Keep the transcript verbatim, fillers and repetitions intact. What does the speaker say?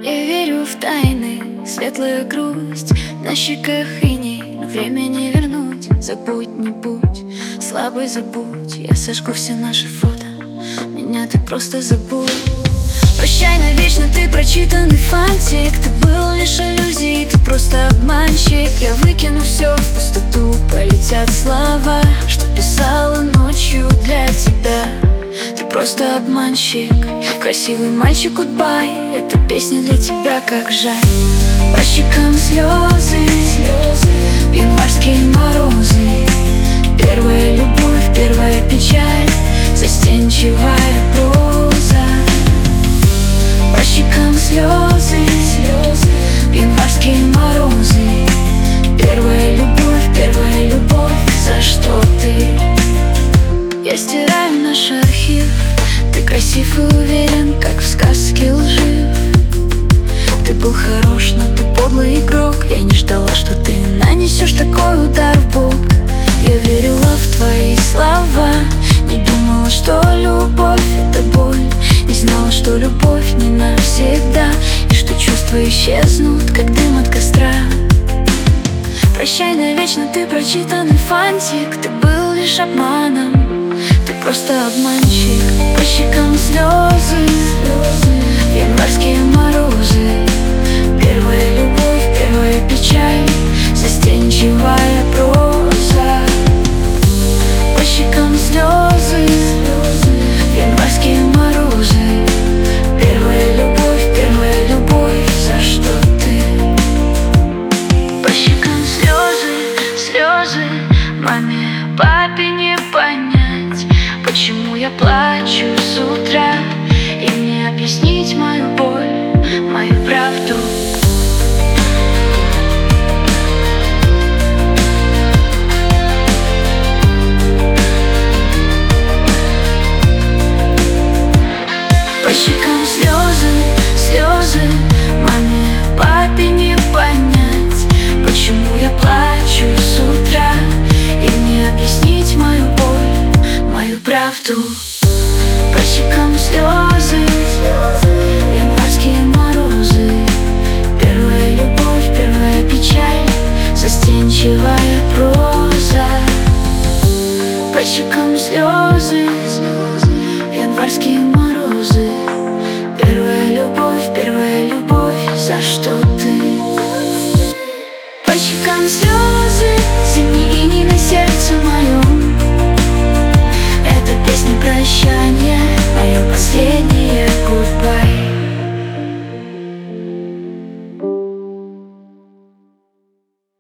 Я верю в тайны, светлая грусть, на щеках иней, но время не вернуть. Забудь, не будь, слабый забудь, я сожгу все наши фото, меня ты просто забудь. Прощай навечно, ты прочитанный фантик, ты был лишь иллюзией, ты просто обманщик. Я выкину все в пустоту, полетят слова, что писала ночью для тебя. Ты просто обманщик, красивый мальчик, гудбай, эта песня для тебя, как жаль. По щекам слезы, январские морозы, первая любовь, первая печаль, застенчивая проза. По щекам слезы, январские морозы, первая любовь, первая любовь, за что ты? Я стираю наш архив, ты красив и уверен, как в сказке лжив. Ты был хорош, но ты подлый игрок, я не ждала, что ты нанесешь такой удар в бок. Я верила в твои слова, не думала, что любовь — это боль, не знала, что любовь не навсегда, и что чувства исчезнут, как дым от костра. Прощай навечно, ты прочитанный фантик, ты был лишь обманом, ты просто обманщик. По щекам слезы, январские морозы, первая любовь, первая печаль, застенчивая проза. По щекам слезы, январские морозы, первая любовь, первая любовь, за что ты? По щекам слезы, слезы, маме, папе не понять, почему я плачу с утра, и мне объяснить мою боль, мою правду. По щекам слезы, слезы, маме, папе не понять, почему я плачу с утра, и мне объяснить мою боль, мою правду. По щекам слезы, январские морозы, первая любовь, первая печаль, застенчивая проза. По щекам слезы.